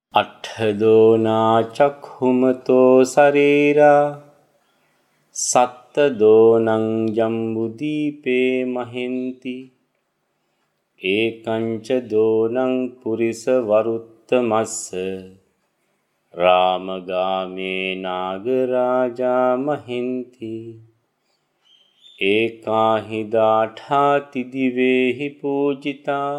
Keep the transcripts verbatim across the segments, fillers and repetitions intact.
අට්ඨදෝනා චක්ඛුමතෝ සරීරා සත්තදෝනං ජම්බුදීපේ මහින්ති ඒකංච දෝනං පුරිස වරුත්තමස්ස රාමගාමේ නාගරාජා මහින්ති ඒකාහිදාඨාති දිවේහි පූජිතා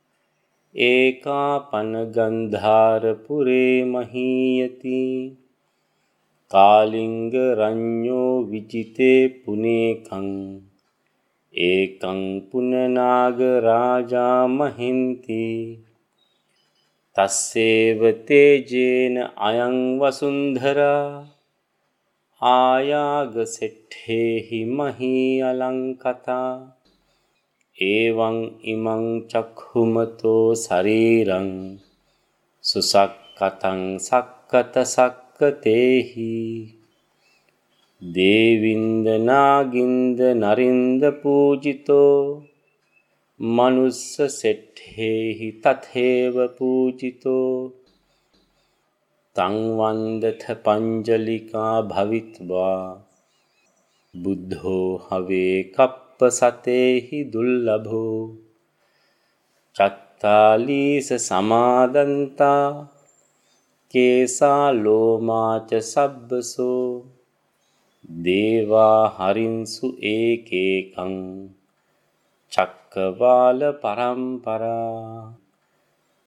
ඒකාපන ගන්ධාරපුරේ මහීයති කාලිංග රඤ්ඤෝ විජිතේ පුනේකං ඒකං පුනනාග රාජා මහින්ති තස්සේව තේජේන අයං වසුන්ධරා ආයාග සෙට්ඨේහි මහී අලංකතා එවං ඉමං චක්ඛුමතෝ ශරීරං සුසක්කතං සක්කත සක්කතේහි දේවින්ද නාගින්ද නරින්ද පූජිතෝ මනුස්ස සෙට්ඨේහි තථේව පූජිතෝ තං වන්දත පංජලිකා භවිත්වා බුද්ධෝ හවේ කප්ප සතේහි දුල්ලභෝ චත්තාලීස සමාදන්තා කේසා ලෝමාච සබ්බසෝ දේවා හරින්සු ඒකේකං චක්කවාල පරම්පරා